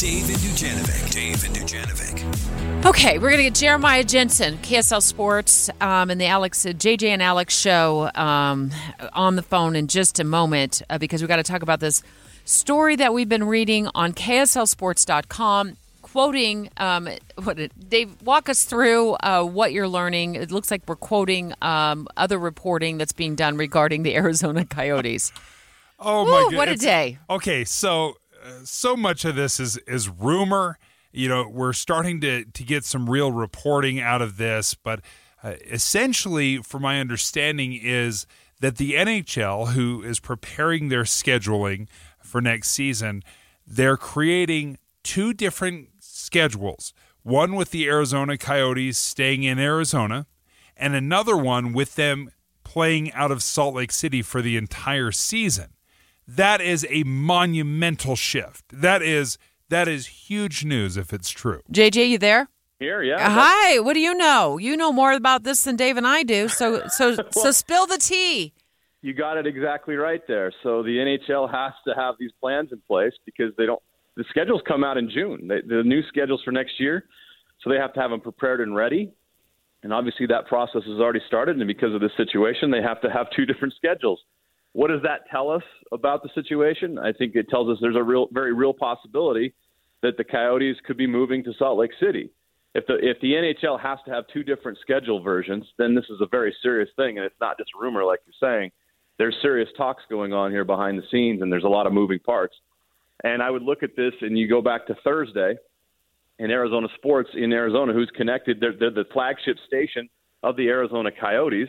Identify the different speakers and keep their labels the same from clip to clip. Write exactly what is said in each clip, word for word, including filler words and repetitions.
Speaker 1: Dave and Dujanovic. Dave and Dujanovic.
Speaker 2: Okay, we're going to get Jeremiah Jensen, K S L Sports, um, and the Alex uh, J J and Alex show um, on the phone in just a moment uh, because we've got to talk about this story that we've been reading on K S L sports dot com, quoting, um, what it, Dave, walk us through uh, what you're learning. It looks like we're quoting um, other reporting that's being done regarding the Arizona Coyotes.
Speaker 3: Oh,
Speaker 2: Ooh,
Speaker 3: my God.
Speaker 2: what a
Speaker 3: It's,
Speaker 2: day.
Speaker 3: Okay, so uh, so much of this is, is rumor. You know, we're starting to, to get some real reporting out of this, but uh, essentially, from my understanding, is that the N H L, who is preparing their scheduling for next season, they're creating two different schedules, one with the Arizona Coyotes staying in Arizona, and another one with them playing out of Salt Lake City for the entire season. That is a monumental shift. That is that is huge news if it's true.
Speaker 2: J J, you there?
Speaker 4: Here, yeah.
Speaker 2: Uh, hi, what do you know? You know more about this than Dave and I do, so so
Speaker 4: well,
Speaker 2: so spill the tea.
Speaker 4: You got it exactly right there. So the N H L has to have these plans in place because they don't. The schedules come out in June. They, the new schedules for next year, so they have to have them prepared and ready. And obviously that process has already started, and because of this situation, they have to have two different schedules. What does that tell us about the situation? I think it tells us there's a real, very real possibility that the Coyotes could be moving to Salt Lake City. If the if the N H L has to have two different schedule versions, then this is a very serious thing, and it's not just rumor like you're saying. There's serious talks going on here behind the scenes, and there's a lot of moving parts. And I would look at this, and you go back to Thursday in Arizona sports in Arizona, who's connected. They're, they're the flagship station of the Arizona Coyotes.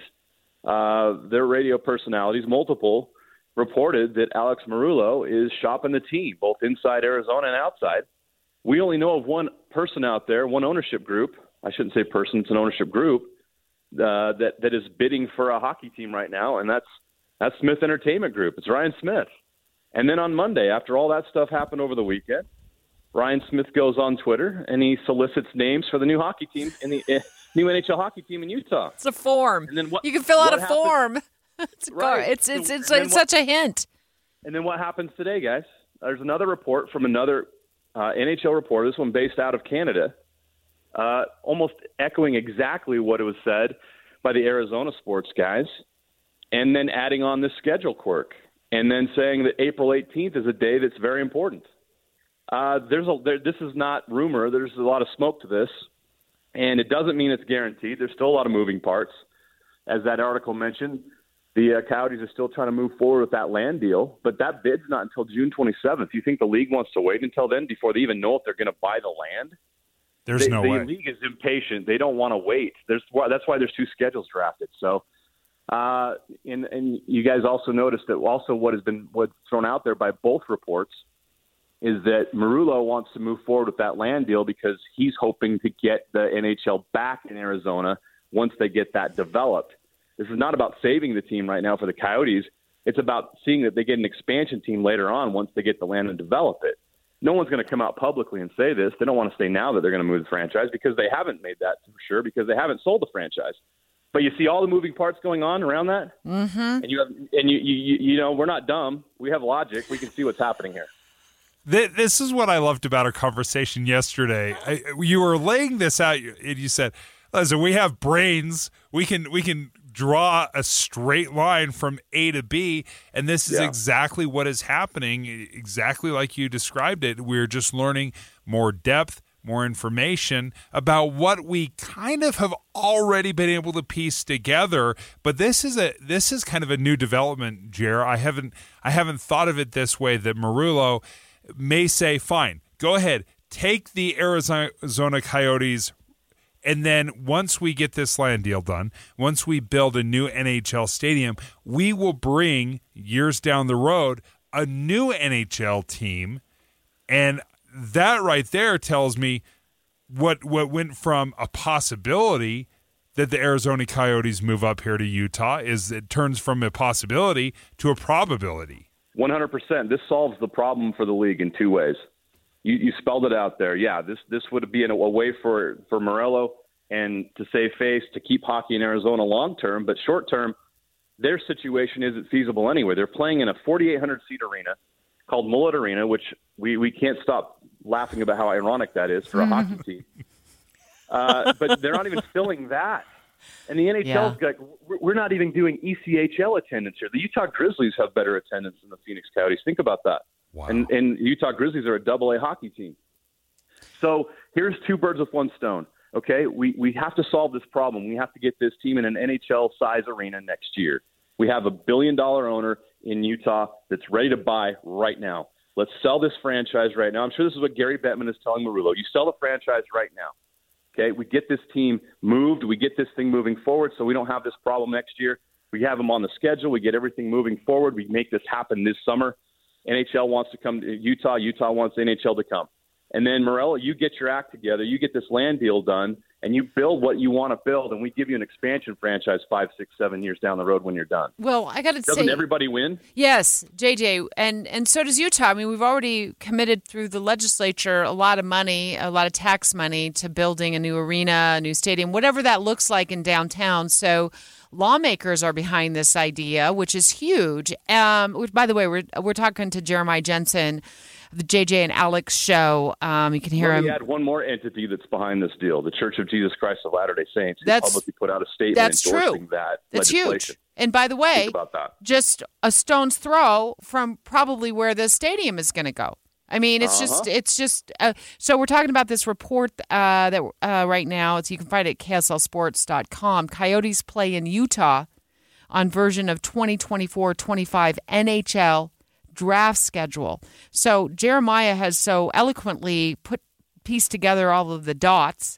Speaker 4: Uh, their radio personalities, multiple, reported that Alex Marullo is shopping the team, both inside Arizona and outside. We only know of one person out there, one ownership group. I shouldn't say person, it's an ownership group uh, that, that is bidding for a hockey team right now, and that's that's Smith Entertainment Group. It's Ryan Smith. And then on Monday, after all that stuff happened over the weekend, Ryan Smith goes on Twitter and he solicits names for the new hockey team in the uh, new N H L hockey team in Utah.
Speaker 2: It's a form.
Speaker 4: And then what,
Speaker 2: you can fill out a
Speaker 4: happens?
Speaker 2: form. it's a
Speaker 4: right.
Speaker 2: It's it's it's,
Speaker 4: so,
Speaker 2: it's, it's such a hint.
Speaker 4: And then what happens today, guys? There's another report from another uh, N H L reporter, this one based out of Canada, uh, almost echoing exactly what it was said by the Arizona sports guys, and then adding on this schedule quirk, and then saying that April eighteenth is a day that's very important. Uh, there's a there, this is not rumor. There's a lot of smoke to this, and it doesn't mean it's guaranteed. There's still a lot of moving parts. As that article mentioned, the uh, Coyotes are still trying to move forward with that land deal, but that bid's not until June twenty-seventh. You think the league wants to wait until then before they even know if they're going to buy the land?
Speaker 3: There's
Speaker 4: they,
Speaker 3: no
Speaker 4: the
Speaker 3: way.
Speaker 4: The league is impatient. They don't want to wait. There's That's why there's two schedules drafted. So, uh, and, and you guys also noticed that also what has been what's thrown out there by both reports is that Marullo wants to move forward with that land deal because he's hoping to get the N H L back in Arizona once they get that developed. This is not about saving the team right now for the Coyotes. It's about seeing that they get an expansion team later on once they get the land and develop it. No one's going to come out publicly and say this. They don't want to say now that they're going to move the franchise because they haven't made that for sure because they haven't sold the franchise. But you see all the moving parts going on around that?
Speaker 2: Mm-hmm.
Speaker 4: And, you, have, and you, you, you know, we're not dumb. We have logic. We can see what's happening here.
Speaker 3: This is what I loved about our conversation yesterday. I, you were laying this out, and you said, "Listen, we have brains. We can we can draw a straight line from A to B, and this is
Speaker 4: yeah.
Speaker 3: exactly what is happening. Exactly like you described it. We're just learning more depth, more information about what we kind of have already been able to piece together. But this is a this is kind of a new development, Jer. I haven't I haven't thought of it this way. That Marullo may say, fine, go ahead, take the Arizona Coyotes, and then once we get this land deal done, once we build a new N H L stadium, we will bring, years down the road, a new N H L team. And that right there tells me what what went from a possibility that the Arizona Coyotes move up here to Utah is it turns from a possibility to a probability.
Speaker 4: one hundred percent. This solves the problem for the league in two ways. You, you spelled it out there. Yeah, this this would be a way for, for Marullo and to save face, to keep hockey in Arizona long term. But short term, their situation isn't feasible anyway. They're playing in a forty-eight hundred seat arena called Mullet Arena, which we, we can't stop laughing about how ironic that is for a hockey team. Uh, but they're not even filling that. And the N H L's
Speaker 2: Yeah.
Speaker 4: like, we're not even doing E C H L attendance here. The Utah Grizzlies have better attendance than the Phoenix Coyotes. Think about that.
Speaker 3: Wow.
Speaker 4: And, and Utah Grizzlies are a double A hockey team. So here's two birds with one stone. Okay, we, we have to solve this problem. We have to get this team in an N H L-size arena next year. We have a billion-dollar owner in Utah that's ready to buy right now. Let's sell this franchise right now. I'm sure this is what Gary Bettman is telling Marullo. You sell the franchise right now. Okay, we get this team moved. We get this thing moving forward so we don't have this problem next year. We have them on the schedule. We get everything moving forward. We make this happen this summer. N H L wants to come to Utah. Utah wants N H L to come. And then, Morello, you get your act together. You get this land deal done, and you build what you want to build, and we give you an expansion franchise five, six, seven years down the road when you're done.
Speaker 2: Well, I got to say,
Speaker 4: doesn't everybody win?
Speaker 2: Yes, J J, and and so does Utah. I mean, we've already committed through the legislature a lot of money, a lot of tax money to building a new arena, a new stadium, whatever that looks like in downtown. So lawmakers are behind this idea, which is huge. Um, which, by the way, we're we're talking to Jeremiah Jensen, the J J and Alex show. Um, you can hear
Speaker 4: Let
Speaker 2: him.
Speaker 4: me add one more entity that's behind this deal: the Church of Jesus Christ of Latter-day Saints. Who
Speaker 2: That's-
Speaker 4: publicly put out a statement
Speaker 2: that's
Speaker 4: endorsing
Speaker 2: true.
Speaker 4: that
Speaker 2: That's
Speaker 4: legislation.
Speaker 2: huge. And by the way,
Speaker 4: Think about that.
Speaker 2: just a stone's throw from probably where the stadium is going to go. I mean, it's
Speaker 4: Uh-huh.
Speaker 2: just, it's just, uh, so we're talking about this report uh, that uh, right now, it's, you can find it at K S L sports dot com. Coyotes play in Utah on version of twenty twenty-four twenty-five N H L draft schedule. So Jeremiah has so eloquently put, pieced together all of the dots.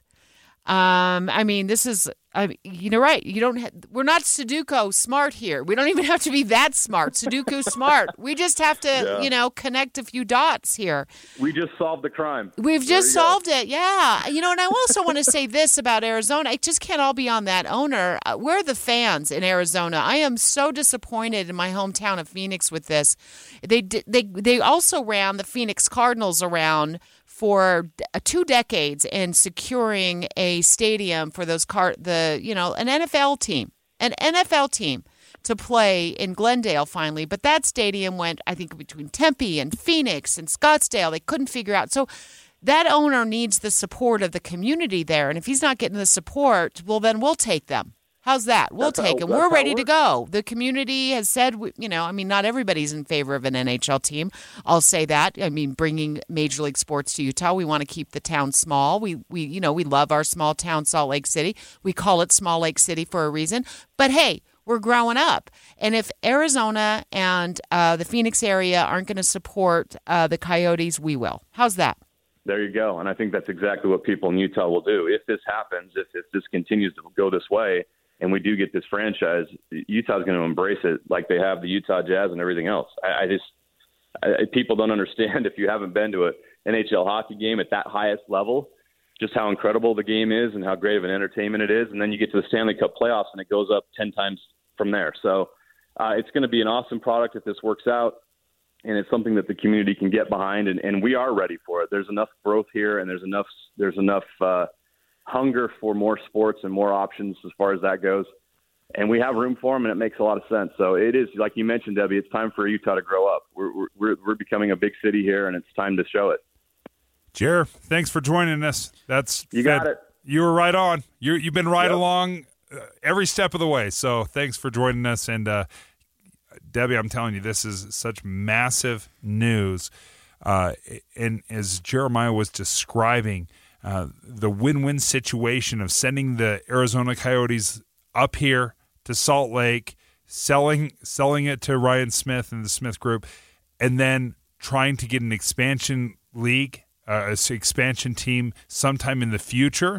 Speaker 2: Um, I mean, this is, I mean, you know, right. You don't, ha- we're not Sudoku smart here. We don't even have to be that smart. Sudoku smart. We just have to,
Speaker 4: Yeah.
Speaker 2: you know, connect a few dots here.
Speaker 4: We just solved the crime.
Speaker 2: We've
Speaker 4: There
Speaker 2: just
Speaker 4: you go.
Speaker 2: solved it. Yeah. You know, and I also want to say this about Arizona. It just can't all be on that owner. Uh, We're the fans in Arizona. I am so disappointed in my hometown of Phoenix with this. They di- they they also ran the Phoenix Cardinals around for d- two decades in securing a stadium for those car the you know an N F L team, an N F L team to play in Glendale finally. But that stadium went, I think, between Tempe and Phoenix and Scottsdale. They couldn't figure out. So that owner needs the support of the community there. And if he's not getting the support, well, then we'll take them. How's that? We'll
Speaker 4: That's how-
Speaker 2: take them.
Speaker 4: that's
Speaker 2: We're
Speaker 4: how
Speaker 2: ready
Speaker 4: it
Speaker 2: to
Speaker 4: works.
Speaker 2: go. The community has said, you know, I mean, not everybody's in favor of an N H L team. I'll say that. I mean, bringing Major League Sports to Utah, we want to keep the town small. We, we, you know, we love our small town, Salt Lake City. We call it Small Lake City for a reason. But hey, we're growing up. And if Arizona and uh, the Phoenix area aren't going to support uh, the Coyotes, we will. How's that?
Speaker 4: There you go. And I think that's exactly what people in Utah will do. If this happens, if, if this continues to go this way, and we do get this franchise, Utah's going to embrace it like they have the Utah Jazz and everything else. I, I just I, people don't understand, if you haven't been to an N H L hockey game at that highest level, just how incredible the game is and how great of an entertainment it is. And then you get to the Stanley Cup playoffs and it goes up ten times from there. So uh, it's going to be an awesome product if this works out. And it's something that the community can get behind, and, and we are ready for it. There's enough growth here, and there's enough there's enough uh, hunger for more sports and more options as far as that goes. And we have room for them, and it makes a lot of sense. So it is, like you mentioned, Debbie, it's time for Utah to grow up. We're we're we're becoming a big city here, and it's time to show it.
Speaker 3: Jer, thanks for joining us. That's
Speaker 4: You got it.
Speaker 3: You were right on. You you've been right
Speaker 4: Yep.
Speaker 3: along uh, every step of the way. So thanks for joining us. And uh, Debbie, I'm telling you, this is such massive news. Uh, and as Jeremiah was describing, uh, the win-win situation of sending the Arizona Coyotes up here to Salt Lake, selling selling it to Ryan Smith and the Smith Group, and then trying to get an expansion league, uh, an expansion team sometime in the future.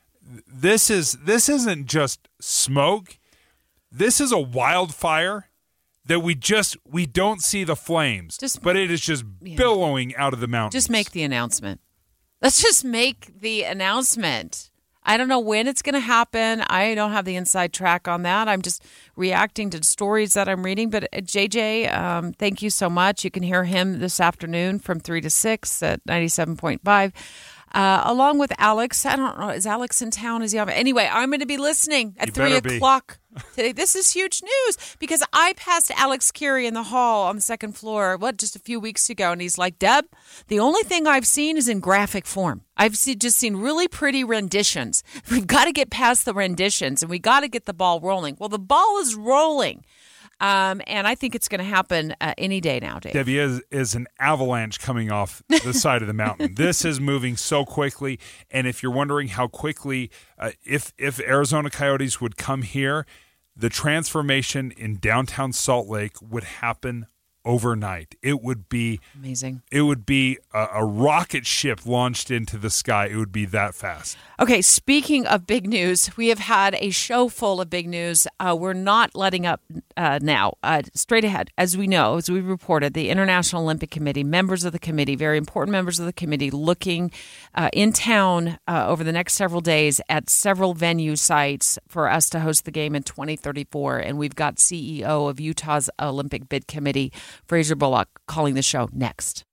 Speaker 3: This is this isn't just smoke. This is a wildfire that we just we don't see the flames,
Speaker 2: Just-
Speaker 3: but it is just
Speaker 2: Yeah.
Speaker 3: billowing out of the mountains.
Speaker 2: Just make the announcement. Let's just make the announcement. I don't know when it's going to happen. I don't have the inside track on that. I'm just reacting to stories that I'm reading. But uh, J J, um, thank you so much. You can hear him this afternoon from three to six at ninety-seven point five. Uh, along with Alex. I don't know. Is Alex in town? Is he on? Anyway, I'm going to be listening at
Speaker 3: You
Speaker 2: three
Speaker 3: better be.
Speaker 2: o'clock today. This is huge news because I passed Alex Curie in the hall on the second floor, what, just a few weeks ago. And he's like, Deb, the only thing I've seen is in graphic form. I've see, just seen really pretty renditions. We've got to get past the renditions and we got to get the ball rolling. Well, the ball is rolling. Um, and I think it's going to happen uh, any day now, Dave.
Speaker 3: Debbie, is, is an avalanche coming off the side of the mountain. This is moving so quickly. And if you're wondering how quickly, uh, if, if Arizona Coyotes would come here, the transformation in downtown Salt Lake would happen overnight. It would be
Speaker 2: amazing.
Speaker 3: It would be a, a rocket ship launched into the sky. It would be that fast.
Speaker 2: Okay, speaking of big news, we have had a show full of big news. Uh, we're not letting up uh, now. Uh, straight ahead, as we know, as we reported, the International Olympic Committee, members of the committee, very important members of the committee, looking uh, in town uh, over the next several days at several venue sites for us to host the game in twenty thirty-four. And we've got C E O of Utah's Olympic Bid Committee, Fraser Bullock, calling the show next.